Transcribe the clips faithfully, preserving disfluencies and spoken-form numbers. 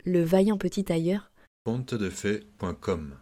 Le vaillant petit tailleur. conte de fées point com.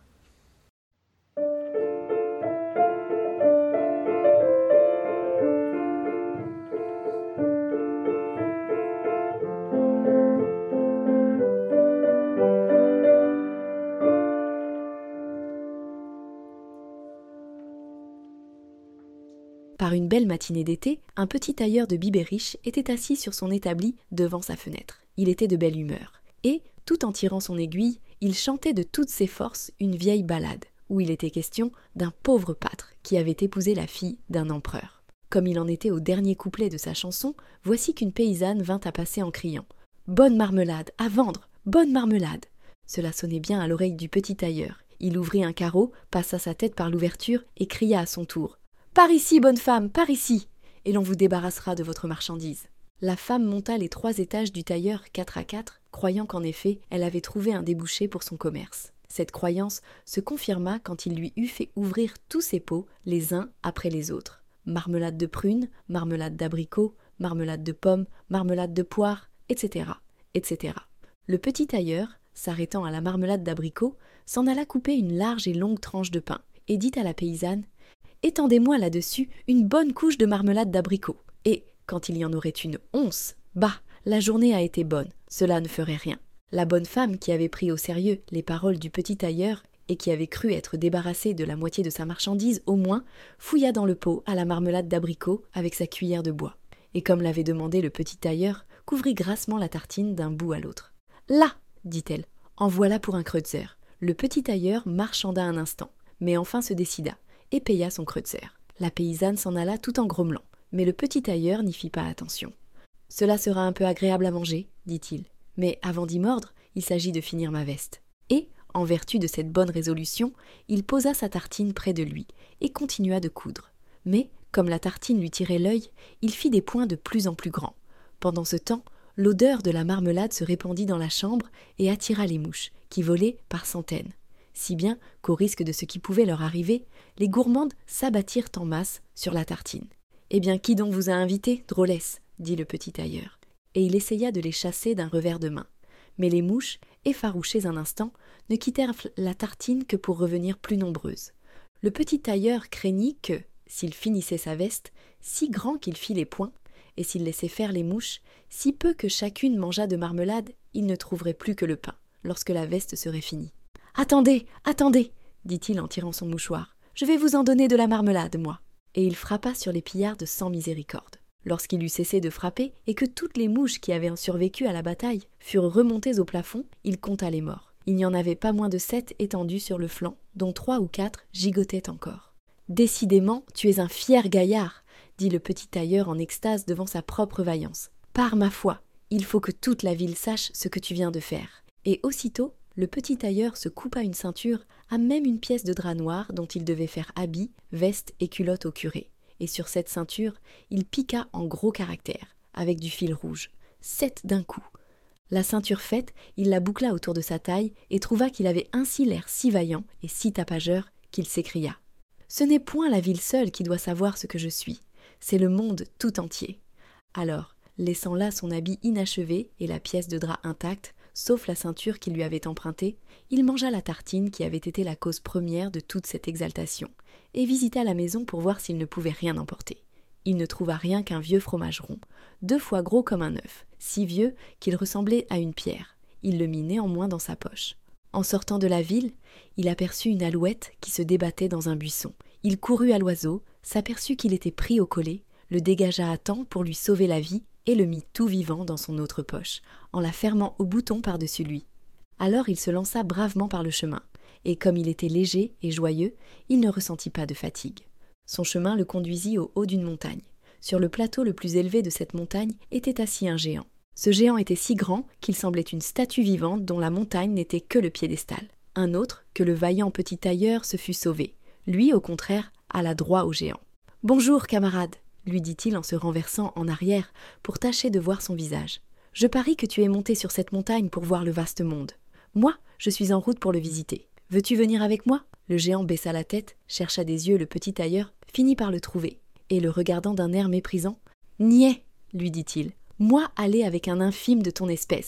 Par une belle matinée d'été, un petit tailleur de Bibérich était assis sur son établi devant sa fenêtre. Il était de belle humeur. Et, tout en tirant son aiguille, il chantait de toutes ses forces une vieille ballade, où il était question d'un pauvre pâtre qui avait épousé la fille d'un empereur. Comme il en était au dernier couplet de sa chanson, voici qu'une paysanne vint à passer en criant « Bonne marmelade, à vendre, bonne marmelade !» Cela sonnait bien à l'oreille du petit tailleur. Il ouvrit un carreau, passa sa tête par l'ouverture et cria à son tour « Par ici, bonne femme, par ici, et l'on vous débarrassera de votre marchandise. » La femme monta les trois étages du tailleur quatre à quatre, croyant qu'en effet, elle avait trouvé un débouché pour son commerce. Cette croyance se confirma quand il lui eut fait ouvrir tous ses pots, les uns après les autres. Marmelade de prunes, marmelade d'abricots, marmelade de pommes, marmelade de poires, et cetera, et cetera. Le petit tailleur, s'arrêtant à la marmelade d'abricots, s'en alla couper une large et longue tranche de pain, et dit à la paysanne « Étendez-moi là-dessus une bonne couche de marmelade d'abricot. » Et, quand il y en aurait une once, bah, la journée a été bonne, cela ne ferait rien. La bonne femme qui avait pris au sérieux les paroles du petit tailleur et qui avait cru être débarrassée de la moitié de sa marchandise au moins, fouilla dans le pot à la marmelade d'abricot avec sa cuillère de bois. Et comme l'avait demandé le petit tailleur, couvrit grassement la tartine d'un bout à l'autre. « Là !» dit-elle, « en voilà pour un kreutzer. » Le petit tailleur marchanda un instant, mais enfin se décida et paya son kreutzer. La paysanne s'en alla tout en grommelant, mais le petit tailleur n'y fit pas attention. « Cela sera un peu agréable à manger, dit-il, mais avant d'y mordre, il s'agit de finir ma veste. » Et, en vertu de cette bonne résolution, il posa sa tartine près de lui et continua de coudre. Mais, comme la tartine lui tirait l'œil, il fit des points de plus en plus grands. Pendant ce temps, l'odeur de la marmelade se répandit dans la chambre et attira les mouches, qui volaient par centaines. Si bien qu'au risque de ce qui pouvait leur arriver, les gourmandes s'abattirent en masse sur la tartine. « Eh bien, qui donc vous a invité, drôlesse ?» dit le petit tailleur. Et il essaya de les chasser d'un revers de main. Mais les mouches, effarouchées un instant, ne quittèrent la tartine que pour revenir plus nombreuses. Le petit tailleur craignit que, s'il finissait sa veste, si grand qu'il fît les poings, et s'il laissait faire les mouches, si peu que chacune mangeât de marmelade, il ne trouverait plus que le pain, lorsque la veste serait finie. « Attendez, attendez !» dit-il en tirant son mouchoir. « Je vais vous en donner de la marmelade, moi !» Et il frappa sur les pillardes sans miséricorde. Lorsqu'il eut cessé de frapper et que toutes les mouches qui avaient survécu à la bataille furent remontées au plafond, il compta les morts. Il n'y en avait pas moins de sept étendus sur le flanc, dont trois ou quatre gigotaient encore. « Décidément, tu es un fier gaillard !» dit le petit tailleur en extase devant sa propre vaillance. « Par ma foi, il faut que toute la ville sache ce que tu viens de faire. » Et aussitôt, le petit tailleur se coupa une ceinture à même une pièce de drap noir dont il devait faire habit, veste et culotte au curé. Et sur cette ceinture, il piqua en gros caractères, avec du fil rouge, sept d'un coup. La ceinture faite, il la boucla autour de sa taille et trouva qu'il avait ainsi l'air si vaillant et si tapageur qu'il s'écria « Ce n'est point la ville seule qui doit savoir ce que je suis, c'est le monde tout entier. » Alors, laissant là son habit inachevé et la pièce de drap intacte, sauf la ceinture qu'il lui avait empruntée, il mangea la tartine qui avait été la cause première de toute cette exaltation, et visita la maison pour voir s'il ne pouvait rien emporter. Il ne trouva rien qu'un vieux fromage rond, deux fois gros comme un œuf, si vieux qu'il ressemblait à une pierre. Il le mit néanmoins dans sa poche. En sortant de la ville, il aperçut une alouette qui se débattait dans un buisson. Il courut à l'oiseau, s'aperçut qu'il était pris au collet, le dégagea à temps pour lui sauver la vie et le mit tout vivant dans son autre poche, en la fermant au bouton par-dessus lui. Alors il se lança bravement par le chemin, et comme il était léger et joyeux, il ne ressentit pas de fatigue. Son chemin le conduisit au haut d'une montagne. Sur le plateau le plus élevé de cette montagne était assis un géant. Ce géant était si grand qu'il semblait une statue vivante dont la montagne n'était que le piédestal. Un autre, que le vaillant petit tailleur se fut sauvé. Lui, au contraire, alla droit au géant. « Bonjour, camarade !» lui dit-il en se renversant en arrière pour tâcher de voir son visage. « Je parie que tu es monté sur cette montagne pour voir le vaste monde. Moi, je suis en route pour le visiter. Veux-tu venir avec moi ?» Le géant baissa la tête, chercha des yeux le petit tailleur, finit par le trouver, et le regardant d'un air méprisant, « Niais !» lui dit-il, « moi aller avec un infime de ton espèce. »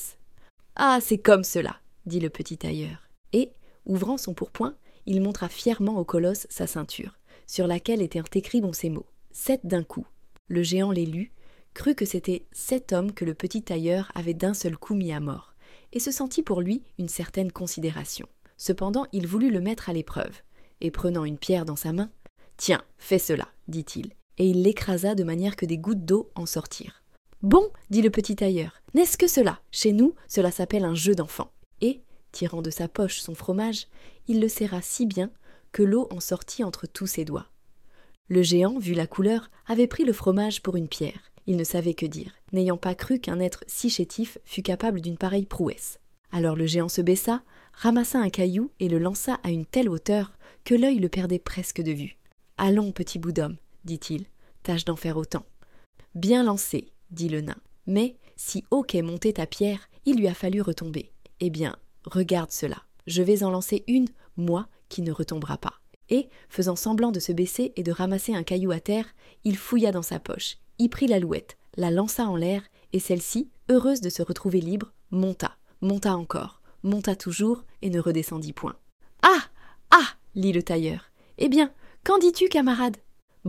Ah, c'est comme cela, dit le petit tailleur. Et, ouvrant son pourpoint, il montra fièrement au colosse sa ceinture, sur laquelle étaient écrits bon ces mots. Sept d'un coup. Le géant les lut, crut que c'était sept hommes que le petit tailleur avait d'un seul coup mis à mort, et se sentit pour lui une certaine considération. Cependant, il voulut le mettre à l'épreuve, et prenant une pierre dans sa main, « Tiens, fais cela, dit-il, et il l'écrasa de manière que des gouttes d'eau en sortirent. Bon, dit le petit tailleur, n'est-ce que cela? Chez nous, cela s'appelle un jeu d'enfant. Et, tirant de sa poche son fromage, il le serra si bien que l'eau en sortit entre tous ses doigts. Le géant, vu la couleur, avait pris le fromage pour une pierre. Il ne savait que dire, n'ayant pas cru qu'un être si chétif fût capable d'une pareille prouesse. Alors le géant se baissa, ramassa un caillou et le lança à une telle hauteur que l'œil le perdait presque de vue. « Allons, petit bout d'homme, dit-il, tâche d'en faire autant. »« Bien lancé, dit le nain, mais si haut qu'est montée ta pierre, il lui a fallu retomber. Eh bien, regarde cela, je vais en lancer une, moi, qui ne retombera pas. » Et, faisant semblant de se baisser et de ramasser un caillou à terre, il fouilla dans sa poche, y prit l'alouette, la lança en l'air, et celle-ci, heureuse de se retrouver libre, monta, monta encore, monta toujours et ne redescendit point. « Ah! Ah !» lit le tailleur. « Eh bien, qu'en dis-tu, camarade ?»« Bravo !»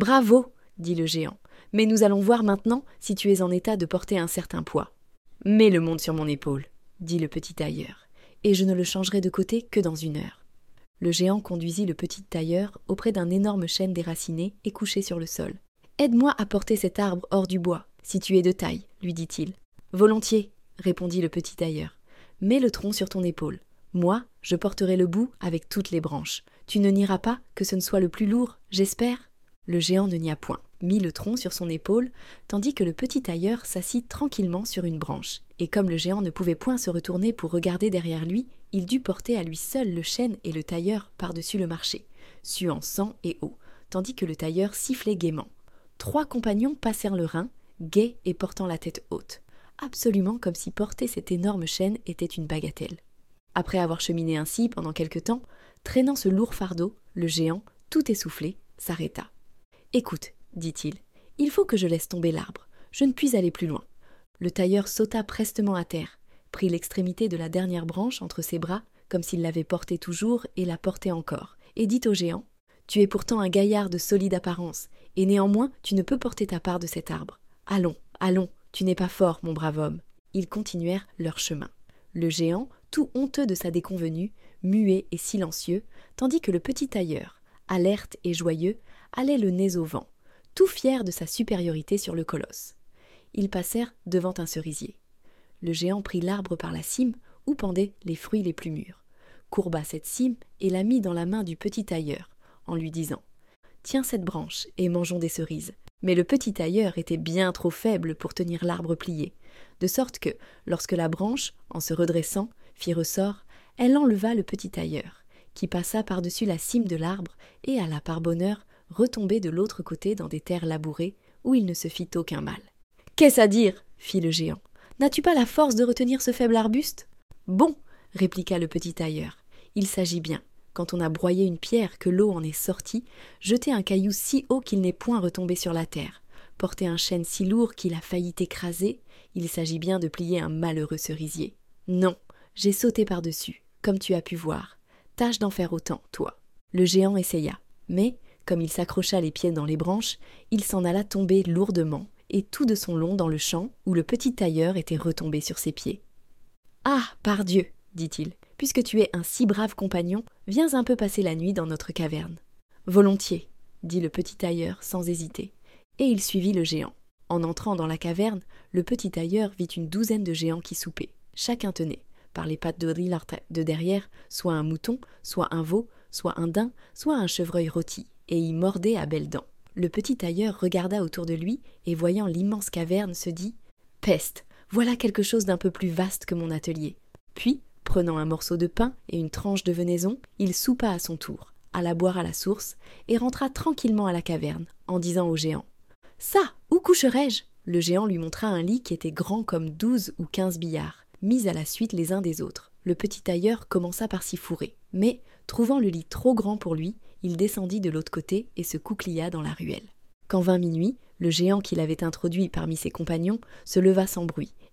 dit le géant. « Mais nous allons voir maintenant si tu es en état de porter un certain poids. »« Mets le monde sur mon épaule, » dit le petit tailleur, « et je ne le changerai de côté que dans une heure. » Le géant conduisit le petit tailleur auprès d'un énorme chêne déraciné et couché sur le sol. « Aide-moi à porter cet arbre hors du bois, si tu es de taille, » lui dit-il. « Volontiers, » répondit le petit tailleur. « Mets le tronc sur ton épaule. Moi, je porterai le bout avec toutes les branches. Tu ne nieras pas que ce ne soit le plus lourd, j'espère ?» Le géant ne nia point, mit le tronc sur son épaule, tandis que le petit tailleur s'assit tranquillement sur une branche. Et comme le géant ne pouvait point se retourner pour regarder derrière lui, il dut porter à lui seul le chêne et le tailleur par-dessus le marché, suant sang et eau, tandis que le tailleur sifflait gaiement. Trois compagnons passèrent le Rhin, gais et portant la tête haute, absolument comme si porter cet énorme chêne était une bagatelle. Après avoir cheminé ainsi pendant quelque temps, traînant ce lourd fardeau, le géant, tout essoufflé, s'arrêta. « Écoute, dit-il, il faut que je laisse tomber l'arbre, je ne puis aller plus loin. » Le tailleur sauta prestement à terre, prit l'extrémité de la dernière branche entre ses bras, comme s'il l'avait portée toujours et la portait encore, et dit au géant, « Tu es pourtant un gaillard de solide apparence, et néanmoins tu ne peux porter ta part de cet arbre. Allons, allons, tu n'es pas fort, mon brave homme. » Ils continuèrent leur chemin. Le géant, tout honteux de sa déconvenue, muet et silencieux, tandis que le petit tailleur, alerte et joyeux, allait le nez au vent, tout fier de sa supériorité sur le colosse. Ils passèrent devant un cerisier. Le géant prit l'arbre par la cime, où pendaient les fruits les plus mûrs, courba cette cime et la mit dans la main du petit tailleur, en lui disant « Tiens cette branche et mangeons des cerises. » Mais le petit tailleur était bien trop faible pour tenir l'arbre plié, de sorte que, lorsque la branche, en se redressant, fit ressort, elle enleva le petit tailleur, qui passa par-dessus la cime de l'arbre et alla par bonheur retomber de l'autre côté dans des terres labourées, où il ne se fit aucun mal. « Qu'est-ce à dire ?» fit le géant. « N'as-tu pas la force de retenir ce faible arbuste ?»« Bon, » répliqua le petit tailleur, « il s'agit bien, quand on a broyé une pierre que l'eau en est sortie, jeter un caillou si haut qu'il n'est point retombé sur la terre, porter un chêne si lourd qu'il a failli écraser, il s'agit bien de plier un malheureux cerisier. Non, j'ai sauté par-dessus, comme tu as pu voir. Tâche d'en faire autant, toi. » Le géant essaya, mais, comme il s'accrocha les pieds dans les branches, il s'en alla tomber lourdement, et tout de son long dans le champ où le petit tailleur était retombé sur ses pieds. « Ah, pardieu, dit-il, puisque tu es un si brave compagnon, viens un peu passer la nuit dans notre caverne. »« Volontiers, dit le petit tailleur sans hésiter, et il suivit le géant. En entrant dans la caverne, le petit tailleur vit une douzaine de géants qui soupaient. Chacun tenait, par les pattes de riz de derrière, soit un mouton, soit un veau, soit un daim, soit un chevreuil rôti, et y mordait à belles dents. Le petit tailleur regarda autour de lui, et voyant l'immense caverne, se dit « Peste, voilà quelque chose d'un peu plus vaste que mon atelier. » Puis, prenant un morceau de pain et une tranche de venaison, il soupa à son tour, alla boire à la source, et rentra tranquillement à la caverne, en disant au géant « Ça, où coucherai-je » Le géant lui montra un lit qui était grand comme douze ou quinze billards, mis à la suite les uns des autres. Le petit tailleur commença par s'y fourrer, mais, trouvant le lit trop grand pour lui, il descendit de l'autre côté et se couclia dans la ruelle. Quand vint minuit, le géant qui l'avait introduit parmi ses compagnons se leva sans bruit, et,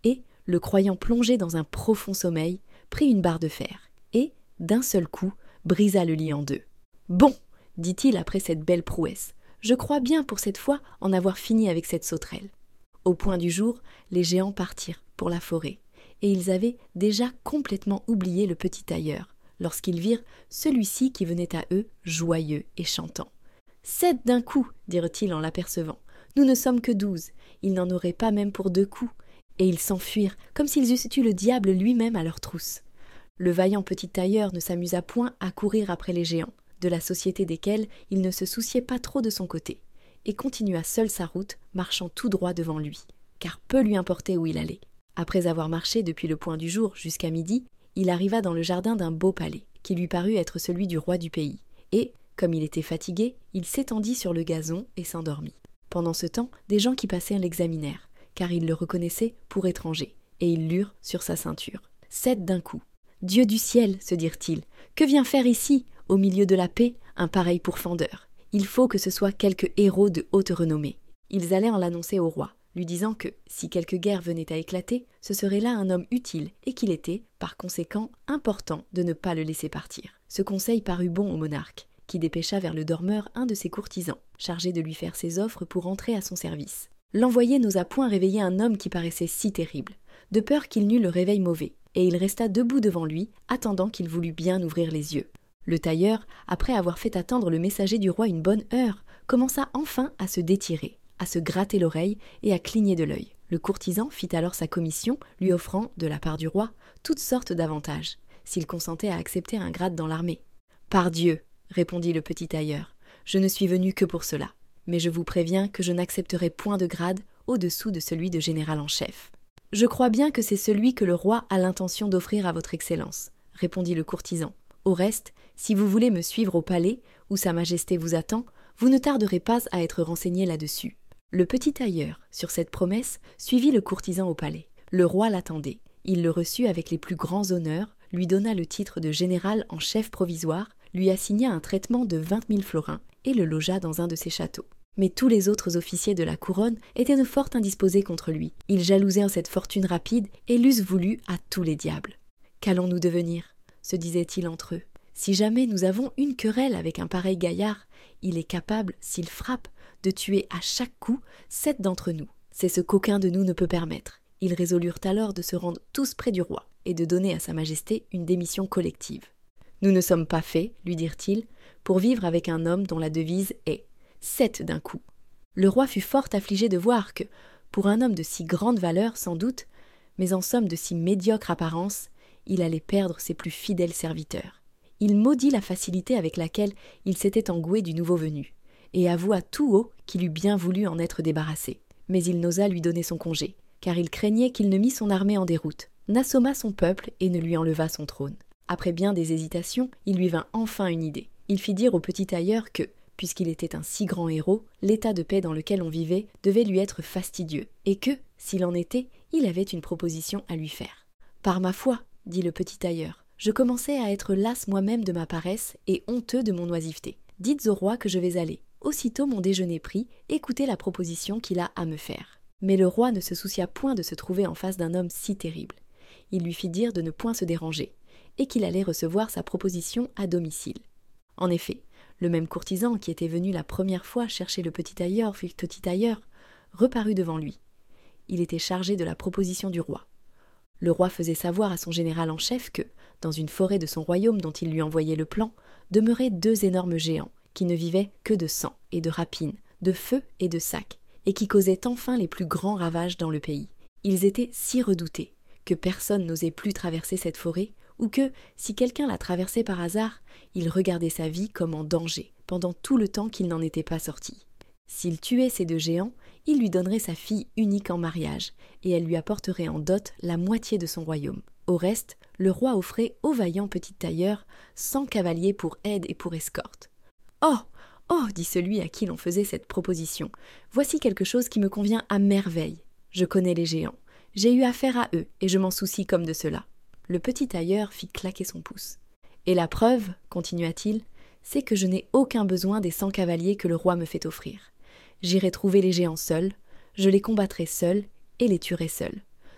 le croyant plongé dans un profond sommeil, prit une barre de fer et, d'un seul coup, brisa le lit en deux. « Bon, dit-il après cette belle prouesse, je crois bien pour cette fois en avoir fini avec cette sauterelle. » Au point du jour, les géants partirent pour la forêt, et ils avaient déjà complètement oublié le petit tailleur, lorsqu'ils virent celui-ci qui venait à eux, joyeux et chantant. « Sept d'un coup, dirent-ils en l'apercevant. Nous ne sommes que douze, ils n'en auraient pas même pour deux coups. » Et ils s'enfuirent, comme s'ils eussent eu le diable lui-même à leur trousse. Le vaillant petit tailleur ne s'amusa point à courir après les géants, de la société desquels il ne se souciait pas trop de son côté, et continua seul sa route, marchant tout droit devant lui, car peu lui importait où il allait. Après avoir marché depuis le point du jour jusqu'à midi, il arriva dans le jardin d'un beau palais, qui lui parut être celui du roi du pays, et, comme il était fatigué, il s'étendit sur le gazon et s'endormit. Pendant ce temps, des gens qui passaient l'examinèrent, car ils le reconnaissaient pour étranger, et ils lurent sur sa ceinture. Sept d'un coup. « Dieu du ciel, se dirent-ils, que vient faire ici, au milieu de la paix, un pareil pourfendeur? Il faut que ce soit quelque héros de haute renommée. » Ils allaient en l'annoncer au roi, lui disant que, si quelque guerre venait à éclater, ce serait là un homme utile, et qu'il était, par conséquent, important de ne pas le laisser partir. Ce conseil parut bon au monarque, qui dépêcha vers le dormeur un de ses courtisans, chargé de lui faire ses offres pour entrer à son service. L'envoyé n'osa point réveiller un homme qui paraissait si terrible, de peur qu'il n'eût le réveil mauvais, et il resta debout devant lui, attendant qu'il voulût bien ouvrir les yeux. Le tailleur, après avoir fait attendre le messager du roi une bonne heure, commença enfin à se détirer, à se gratter l'oreille et à cligner de l'œil. Le courtisan fit alors sa commission, lui offrant, de la part du roi, toutes sortes d'avantages, s'il consentait à accepter un grade dans l'armée. « Pardieu, répondit le petit tailleur, je ne suis venu que pour cela. Mais je vous préviens que je n'accepterai point de grade au-dessous de celui de général en chef. »« Je crois bien que c'est celui que le roi a l'intention d'offrir à votre excellence, » répondit le courtisan. « Au reste, si vous voulez me suivre au palais, où sa majesté vous attend, vous ne tarderez pas à être renseigné là-dessus. » Le petit tailleur, sur cette promesse, suivit le courtisan au palais. Le roi l'attendait. Il le reçut avec les plus grands honneurs, lui donna le titre de général en chef provisoire, lui assigna un traitement de vingt mille florins, et le logea dans un de ses châteaux. Mais tous les autres officiers de la couronne étaient de fort indisposés contre lui. Ils jalousaient cette fortune rapide et l'eussent voulu à tous les diables. « Qu'allons-nous devenir ?» se disaient-ils entre eux. « Si jamais nous avons une querelle avec un pareil gaillard, il est capable, s'il frappe, de tuer à chaque coup sept d'entre nous. C'est ce qu'aucun de nous ne peut permettre. » Ils résolurent alors de se rendre tous près du roi et de donner à sa majesté une démission collective. « Nous ne sommes pas faits, lui dirent-ils, pour vivre avec un homme dont la devise est « sept d'un coup ». Le roi fut fort affligé de voir que, pour un homme de si grande valeur sans doute, mais en somme de si médiocre apparence, il allait perdre ses plus fidèles serviteurs. Il maudit la facilité avec laquelle il s'était engoué du nouveau venu, et avoua tout haut qu'il eût bien voulu en être débarrassé. Mais il n'osa lui donner son congé, car il craignait qu'il ne mît son armée en déroute, n'assommât son peuple et ne lui enlevât son trône. Après bien des hésitations, il lui vint enfin une idée. Il fit dire au petit tailleur que, puisqu'il était un si grand héros, l'état de paix dans lequel on vivait devait lui être fastidieux, et que, s'il en était, il avait une proposition à lui faire. « Par ma foi, dit le petit tailleur, je commençais à être las moi-même de ma paresse et honteux de mon oisiveté. Dites au roi que je vais aller. Aussitôt mon déjeuner pris, écoutez la proposition qu'il a à me faire. » Mais le roi ne se soucia point de se trouver en face d'un homme si terrible. Il lui fit dire de ne point se déranger, et qu'il allait recevoir sa proposition à domicile. En effet, le même courtisan qui était venu la première fois chercher le petit tailleur, le petit tailleur, reparut devant lui. Il était chargé de la proposition du roi. Le roi faisait savoir à son général en chef que, dans une forêt de son royaume dont il lui envoyait le plan, demeuraient deux énormes géants, qui ne vivaient que de sang et de rapines, de feu et de sacs, et qui causaient enfin les plus grands ravages dans le pays. Ils étaient si redoutés que personne n'osait plus traverser cette forêt, ou que, si quelqu'un la traversait par hasard, il regardait sa vie comme en danger, pendant tout le temps qu'il n'en était pas sorti. S'il tuait ces deux géants, il lui donnerait sa fille unique en mariage, et elle lui apporterait en dot la moitié de son royaume. Au reste, le roi offrait au vaillant petit tailleur cent cavaliers pour aide et pour escorte. « Oh ! Oh ! dit celui à qui l'on faisait cette proposition. Voici quelque chose qui me convient à merveille. Je connais les géants. J'ai eu affaire à eux, et je m'en soucie comme de cela. » Le petit tailleur fit claquer son pouce. « Et la preuve, continua-t-il, c'est que je n'ai aucun besoin des cent cavaliers que le roi me fait offrir. J'irai trouver les géants seuls, je les combattrai seul et les tuerai seul.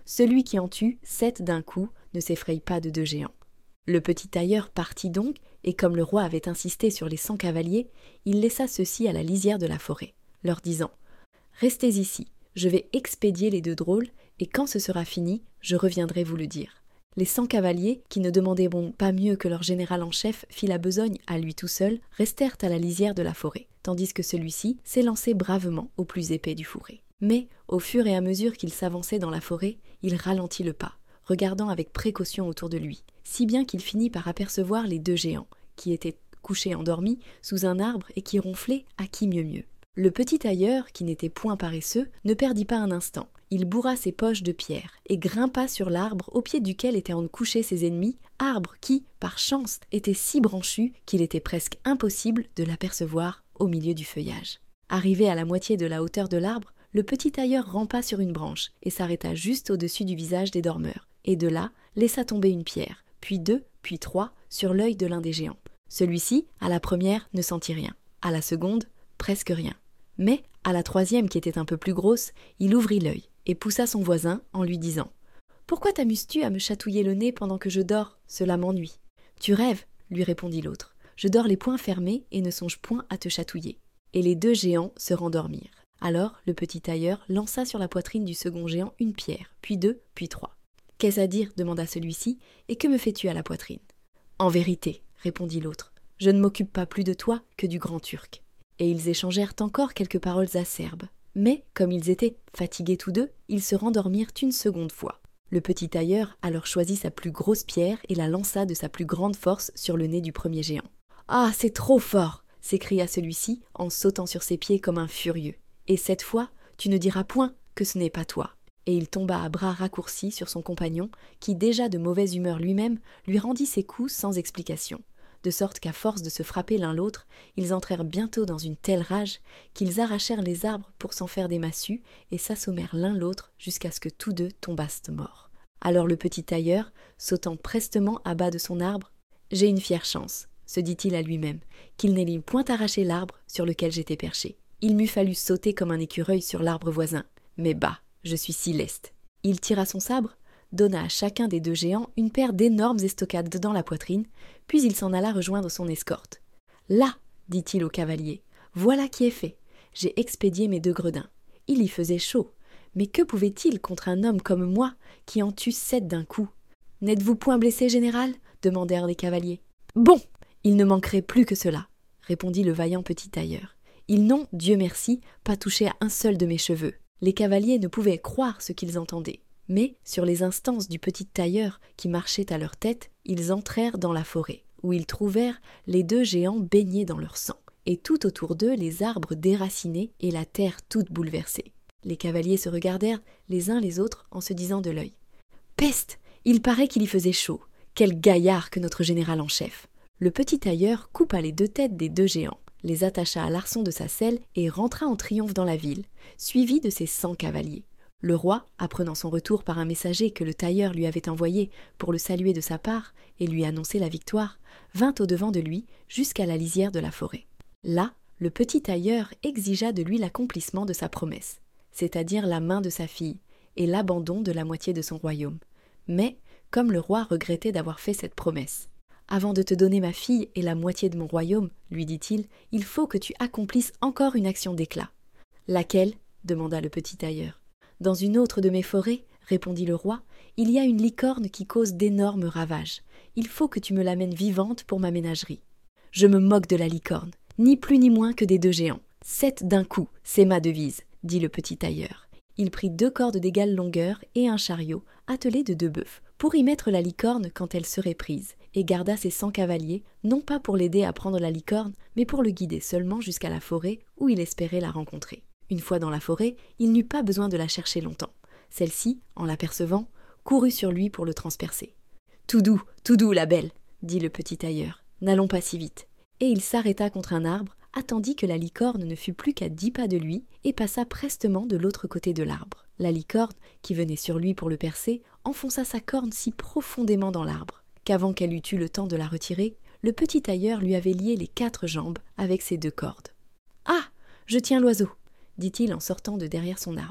celui qui en tue sept d'un coup ne s'effraie pas de deux géants. Le petit tailleur partit donc, et comme le roi avait insisté sur les cent cavaliers, il laissa ceux-ci à la lisière de la forêt, leur disant « Restez ici, je vais expédier les deux drôles, et quand ce sera fini, je reviendrai vous le dire. » Les cent cavaliers, qui ne demandaient bon pas mieux que leur général en chef fit la besogne à lui tout seul, restèrent à la lisière de la forêt, tandis que celui-ci s'élançait bravement au plus épais du fourré. Mais, au fur et à mesure qu'il s'avançait dans la forêt, il ralentit le pas, regardant avec précaution autour de lui, si bien qu'il finit par apercevoir les deux géants, qui étaient couchés endormis sous un arbre et qui ronflaient à qui mieux mieux. Le petit tailleur, qui n'était point paresseux, ne perdit pas un instant. Il bourra ses poches de pierre et grimpa sur l'arbre au pied duquel étaient couchés ses ennemis, arbre qui, par chance, était si branchu qu'il était presque impossible de l'apercevoir au milieu du feuillage. Arrivé à la moitié de la hauteur de l'arbre, le petit tailleur rampa sur une branche et s'arrêta juste au-dessus du visage des dormeurs, et de là laissa tomber une pierre, puis deux, puis trois, sur l'œil de l'un des géants. Celui-ci, à la première, ne sentit rien, à la seconde, presque rien. Mais, à la troisième, qui était un peu plus grosse, il ouvrit l'œil et poussa son voisin en lui disant « Pourquoi t'amuses-tu à me chatouiller le nez pendant que je dors? Cela m'ennuie. »« Tu rêves, » lui répondit l'autre. « Je dors les poings fermés et ne songe point à te chatouiller. » Et les deux géants se rendormirent. Alors le petit tailleur lança sur la poitrine du second géant une pierre, puis deux, puis trois. « Qu'est-ce à dire » demanda celui-ci, « et que me fais-tu à la poitrine ?»« En vérité, » répondit l'autre, « je ne m'occupe pas plus de toi que du grand Turc. » Et ils échangèrent encore quelques paroles acerbes. Mais, comme ils étaient fatigués tous deux, ils se rendormirent une seconde fois. Le petit tailleur alors choisit sa plus grosse pierre et la lança de sa plus grande force sur le nez du premier géant. « Ah, c'est trop fort !» s'écria celui-ci en sautant sur ses pieds comme un furieux. « Et cette fois, tu ne diras point que ce n'est pas toi. » Et il tomba à bras raccourcis sur son compagnon, qui, déjà de mauvaise humeur lui-même, lui rendit ses coups sans explication. De sorte qu'à force de se frapper l'un l'autre, ils entrèrent bientôt dans une telle rage qu'ils arrachèrent les arbres pour s'en faire des massues et s'assommèrent l'un l'autre jusqu'à ce que tous deux tombassent morts. Alors le petit tailleur, sautant prestement à bas de son arbre, « J'ai une fière chance, » se dit-il à lui-même, « qu'il n'ait point arraché l'arbre sur lequel j'étais perché. Il m'eût fallu sauter comme un écureuil sur l'arbre voisin. Mais bah, je suis si leste. » Il tira son sabre, donna à chacun des deux géants une paire d'énormes estocades dans la poitrine, puis il s'en alla rejoindre son escorte. « Là, dit-il au cavalier, voilà qui est fait. J'ai expédié mes deux gredins. Il y faisait chaud. Mais que pouvait-il contre un homme comme moi qui en tue sept d'un coup? N'êtes-vous point blessé, général? Demandèrent les cavaliers. Bon, il ne manquerait plus que cela, répondit le vaillant petit tailleur. Ils n'ont, Dieu merci, pas touché à un seul de mes cheveux. Les cavaliers ne pouvaient croire ce qu'ils entendaient. Mais, sur les instances du petit tailleur qui marchait à leur tête, ils entrèrent dans la forêt, où ils trouvèrent les deux géants baignés dans leur sang, et tout autour d'eux les arbres déracinés et la terre toute bouleversée. Les cavaliers se regardèrent les uns les autres en se disant de l'œil. « Peste! Il paraît qu'il y faisait chaud. Quel gaillard que notre général en chef !» Le petit tailleur coupa les deux têtes des deux géants, les attacha à l'arçon de sa selle et rentra en triomphe dans la ville, suivi de ses cent cavaliers. Le roi, apprenant son retour par un messager que le tailleur lui avait envoyé pour le saluer de sa part et lui annoncer la victoire, vint au-devant de lui jusqu'à la lisière de la forêt. Là, le petit tailleur exigea de lui l'accomplissement de sa promesse, c'est-à-dire la main de sa fille et l'abandon de la moitié de son royaume. Mais, comme le roi regrettait d'avoir fait cette promesse, « Avant de te donner ma fille et la moitié de mon royaume, lui dit-il, il faut que tu accomplisses encore une action d'éclat. »« Laquelle ?» demanda le petit tailleur. « Dans une autre de mes forêts, répondit le roi, il y a une licorne qui cause d'énormes ravages. Il faut que tu me l'amènes vivante pour ma ménagerie. »« Je me moque de la licorne, ni plus ni moins que des deux géants. Sept d'un coup, c'est ma devise, dit le petit tailleur. Il prit deux cordes d'égale longueur et un chariot, attelé de deux bœufs, pour y mettre la licorne quand elle serait prise, et garda ses cent cavaliers, non pas pour l'aider à prendre la licorne, mais pour le guider seulement jusqu'à la forêt où il espérait la rencontrer. Une fois dans la forêt, il n'eut pas besoin de la chercher longtemps. Celle-ci, en l'apercevant, courut sur lui pour le transpercer. « Tout doux, tout doux, la belle !» dit le petit tailleur. « N'allons pas si vite. » Et il s'arrêta contre un arbre, attendit que la licorne ne fût plus qu'à dix pas de lui et passa prestement de l'autre côté de l'arbre. La licorne, qui venait sur lui pour le percer, enfonça sa corne si profondément dans l'arbre qu'avant qu'elle eût eu le temps de la retirer, le petit tailleur lui avait lié les quatre jambes avec ses deux cordes. « Ah, je tiens l'oiseau !» dit-il en sortant de derrière son arbre,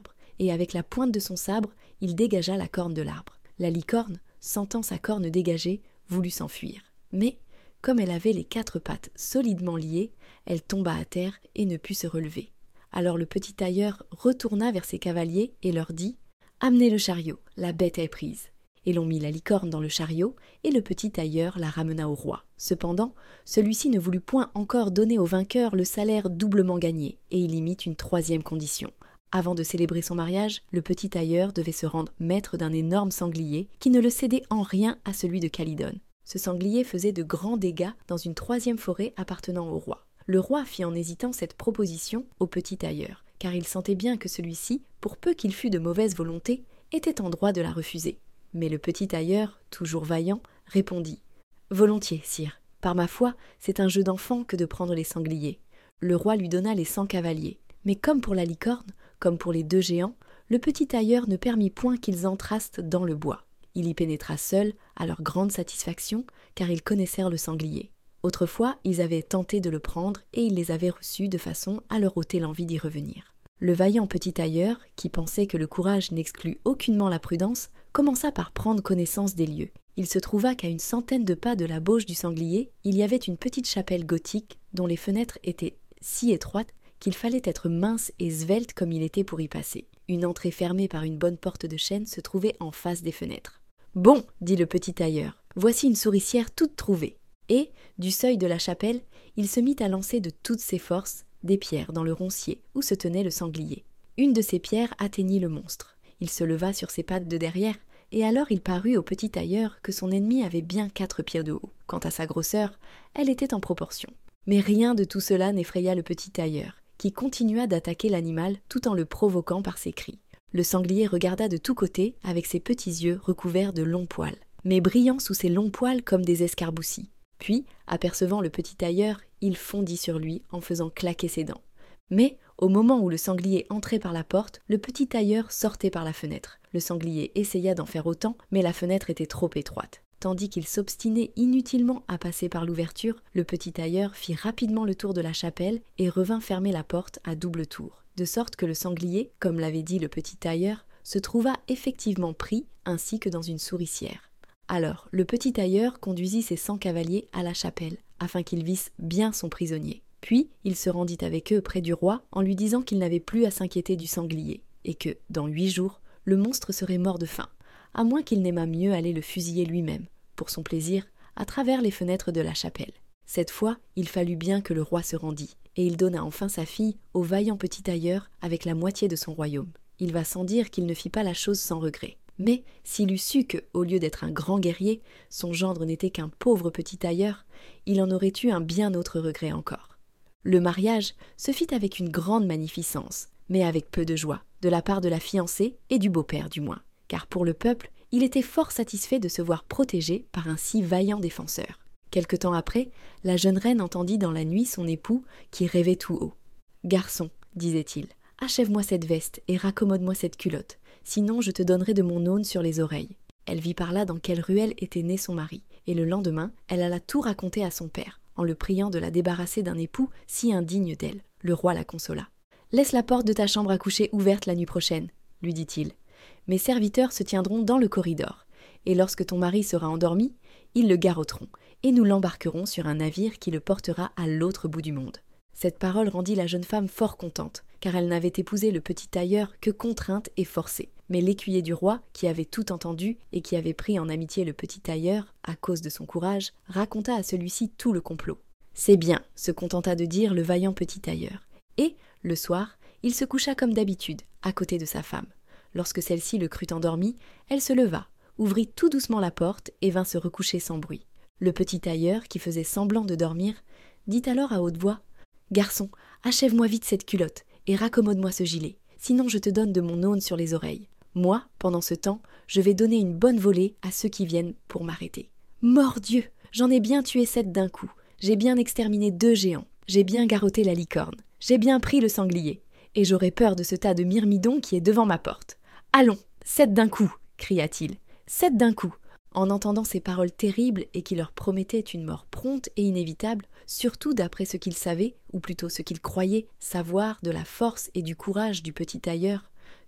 et avec la pointe de son sabre, il dégagea la corne de l'arbre. La licorne, sentant sa corne dégagée, voulut s'enfuir. Mais, comme elle avait les quatre pattes solidement liées, elle tomba à terre et ne put se relever. Alors le petit tailleur retourna vers ses cavaliers et leur dit « Amenez le chariot, la bête est prise ». Et l'on mit la licorne dans le chariot, et le petit tailleur la ramena au roi. Cependant, celui-ci ne voulut point encore donner au vainqueur le salaire doublement gagné, et il y mit une troisième condition. Avant de célébrer son mariage, le petit tailleur devait se rendre maître d'un énorme sanglier qui ne le cédait en rien à celui de Calydone. Ce sanglier faisait de grands dégâts dans une troisième forêt appartenant au roi. Le roi fit en hésitant cette proposition au petit tailleur, car il sentait bien que celui-ci, pour peu qu'il fût de mauvaise volonté, était en droit de la refuser. Mais le petit tailleur, toujours vaillant, répondit « Volontiers, sire. Par ma foi, c'est un jeu d'enfant que de prendre les sangliers. » Le roi lui donna les cent cavaliers. Mais comme pour la licorne, comme pour les deux géants, le petit tailleur ne permit point qu'ils entrassent dans le bois. Il y pénétra seul, à leur grande satisfaction, car ils connaissèrent le sanglier. Autrefois, ils avaient tenté de le prendre et il les avait reçus de façon à leur ôter l'envie d'y revenir. Le vaillant petit tailleur, qui pensait que le courage n'exclut aucunement la prudence, commença par prendre connaissance des lieux. Il se trouva qu'à une centaine de pas de la bauge du sanglier, il y avait une petite chapelle gothique dont les fenêtres étaient si étroites qu'il fallait être mince et svelte comme il était pour y passer. Une entrée fermée par une bonne porte de chêne se trouvait en face des fenêtres. « Bon, dit le petit tailleur, voici une souricière toute trouvée. » Et, du seuil de la chapelle, il se mit à lancer de toutes ses forces des pierres dans le roncier où se tenait le sanglier. Une de ces pierres atteignit le monstre. Il se leva sur ses pattes de derrière, et alors il parut au petit tailleur que son ennemi avait bien quatre pieds de haut. Quant à sa grosseur, elle était en proportion. Mais rien de tout cela n'effraya le petit tailleur, qui continua d'attaquer l'animal tout en le provoquant par ses cris. Le sanglier regarda de tous côtés avec ses petits yeux recouverts de longs poils, mais brillants sous ses longs poils comme des escarboussis. Puis, apercevant le petit tailleur, il fondit sur lui en faisant claquer ses dents. Mais, au moment où le sanglier entrait par la porte, le petit tailleur sortait par la fenêtre. Le sanglier essaya d'en faire autant, mais la fenêtre était trop étroite. Tandis qu'il s'obstinait inutilement à passer par l'ouverture, le petit tailleur fit rapidement le tour de la chapelle et revint fermer la porte à double tour. De sorte que le sanglier, comme l'avait dit le petit tailleur, se trouva effectivement pris ainsi que dans une souricière. Alors, le petit tailleur conduisit ses cent cavaliers à la chapelle, afin qu'ils vissent bien son prisonnier. Puis, il se rendit avec eux près du roi en lui disant qu'il n'avait plus à s'inquiéter du sanglier, et que, dans huit jours, le monstre serait mort de faim, à moins qu'il n'aimât mieux aller le fusiller lui-même, pour son plaisir, à travers les fenêtres de la chapelle. Cette fois, il fallut bien que le roi se rendît, et il donna enfin sa fille au vaillant petit tailleur avec la moitié de son royaume. Il va sans dire qu'il ne fit pas la chose sans regret. Mais s'il eût su que, au lieu d'être un grand guerrier, son gendre n'était qu'un pauvre petit tailleur, il en aurait eu un bien autre regret encore. Le mariage se fit avec une grande magnificence, mais avec peu de joie, de la part de la fiancée et du beau-père du moins, car pour le peuple, il était fort satisfait de se voir protégé par un si vaillant défenseur. Quelque temps après, la jeune reine entendit dans la nuit son époux qui rêvait tout haut. « Garçon, disait-il, achève-moi cette veste et raccommode-moi cette culotte. Sinon je te donnerai de mon aune sur les oreilles. » Elle vit par là dans quelle ruelle était né son mari, et le lendemain, elle alla tout raconter à son père, en le priant de la débarrasser d'un époux si indigne d'elle. Le roi la consola. « Laisse la porte de ta chambre à coucher ouverte la nuit prochaine, » lui dit-il. « Mes serviteurs se tiendront dans le corridor, et lorsque ton mari sera endormi, ils le garrotteront, et nous l'embarquerons sur un navire qui le portera à l'autre bout du monde. » Cette parole rendit la jeune femme fort contente, car elle n'avait épousé le petit tailleur que contrainte et forcée. Mais l'écuyer du roi, qui avait tout entendu et qui avait pris en amitié le petit tailleur, à cause de son courage, raconta à celui-ci tout le complot. « C'est bien », se contenta de dire le vaillant petit tailleur. Et, le soir, il se coucha comme d'habitude, à côté de sa femme. Lorsque celle-ci le crut endormi, elle se leva, ouvrit tout doucement la porte et vint se recoucher sans bruit. Le petit tailleur, qui faisait semblant de dormir, dit alors à haute voix « Garçon, achève-moi vite cette culotte et raccommode-moi ce gilet, sinon je te donne de mon aune sur les oreilles. Moi, pendant ce temps, je vais donner une bonne volée à ceux qui viennent pour m'arrêter. Mordieu, j'en ai bien tué sept d'un coup, j'ai bien exterminé deux géants, j'ai bien garrotté la licorne, j'ai bien pris le sanglier, et j'aurais peur de ce tas de myrmidons qui est devant ma porte. Allons, sept d'un coup, cria-t-il, sept d'un coup. » En entendant ces paroles terribles et qui leur promettaient une mort prompte et inévitable, surtout d'après ce qu'il savait, ou plutôt ce qu'il croyait, savoir de la force et du courage du petit tailleur,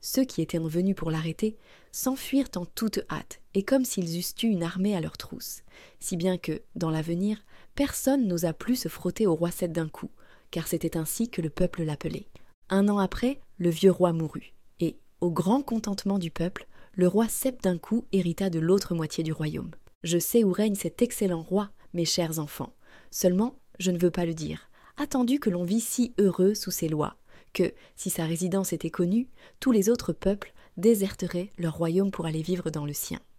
Ceux qui étaient venus pour l'arrêter s'enfuirent en toute hâte, et comme s'ils eussent eu une armée à leur trousse, si bien que, dans l'avenir, personne n'osa plus se frotter au roi Sept d'un coup, car c'était ainsi que le peuple l'appelait. Un an après, le vieux roi mourut, et, au grand contentement du peuple, le roi Sept d'un coup hérita de l'autre moitié du royaume. Je sais où règne cet excellent roi, mes chers enfants, seulement je ne veux pas le dire, attendu que l'on vit si heureux sous ses lois, que, si sa résidence était connue, tous les autres peuples déserteraient leur royaume pour aller vivre dans le sien.